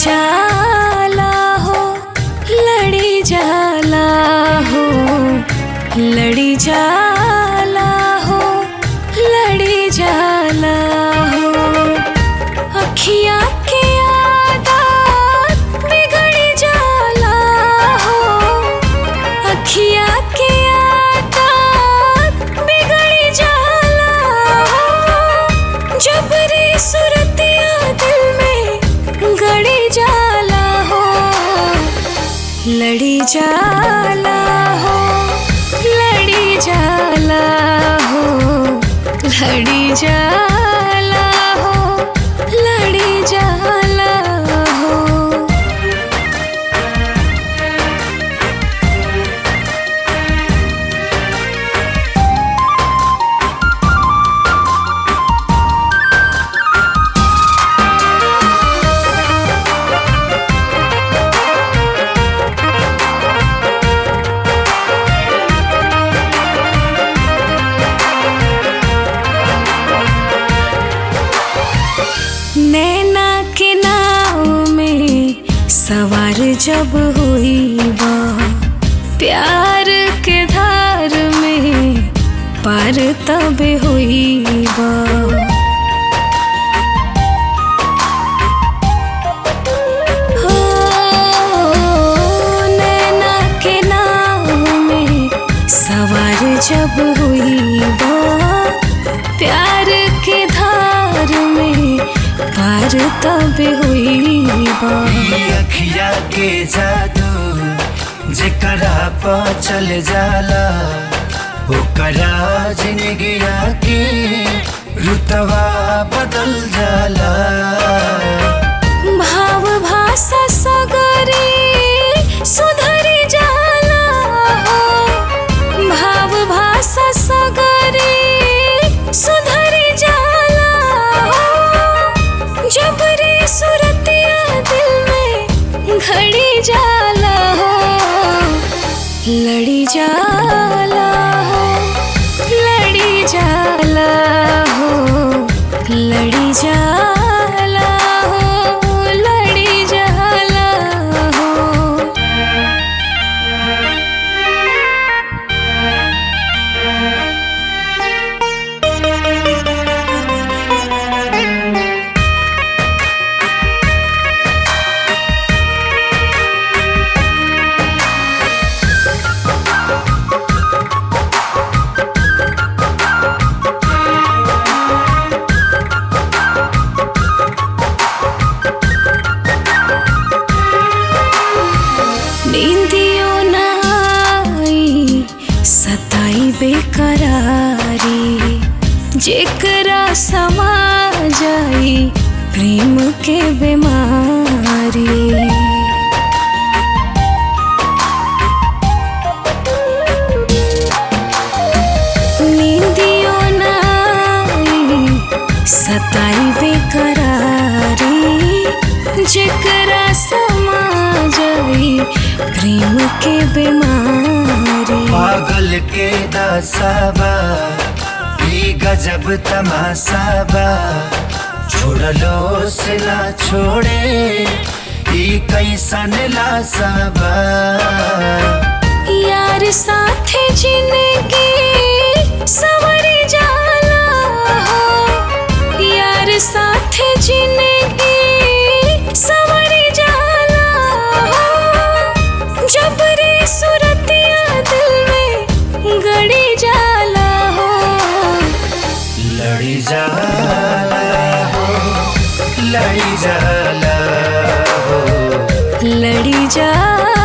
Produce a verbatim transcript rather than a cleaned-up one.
जाला हो लड़ी जाला हो लड़ी जाला हो लड़ी जाला हो अखियाँ के आदत बिगड़ी जाला हो अखियाँ के आदत बिगड़ी जाला हो जबरी सुरतिया दिल में गड़ी जाला हो लड़ी जाला हो लड़ी जाला हो लड़ी जाला हो लड़ी जाला हो नैना के नाव में सवार जब हुई बा प्यार के धार में पार तब हुई बा हो नैना के नाव में सवार जब हुई बा प्यार के धार में पार तब हुई बा अखिया के जादू जेकरा पा चल जाला ओकरा जिंदगिया के रुतवा बदल जाला भाव भाषा सगरी सुधरी जाला हो भाव भाषा सगरी सुधरी जाला हो जबरी सुरतिया दिल में घड़ी जाला हो लड़ी जाला हो लड़ी जाला हो लड़ी जाला हो लड़ी जाला हो नींदियों न आई सताई बेकरारी जेकरा समा जाई प्रेम के बीमारी नींदियों न आई सताई बेकरारी जेकरा समा जाई प्रेम के बीमारी पागल के दासाबा ई गजब तमासाबा छोड़लो से ना छोड़े ई कैसन लासाबा यार साथे जिंदगी संवरी जाला हो यार साथे जिंदगी संवरी जाला हो जबरी सुरतिया दिल में गड़ी जाला हो लड़ी जाला हो लड़ी जाला हो लड़ी जाला